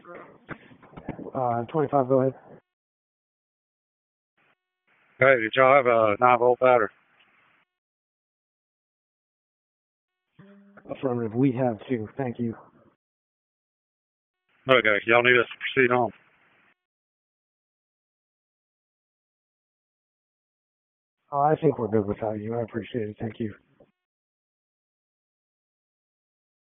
25, go ahead. Hey, did y'all have a 9-volt battery? Affirmative. We have two. Thank you. Okay, y'all need us to proceed on. I think we're good without you. I appreciate it. Thank you.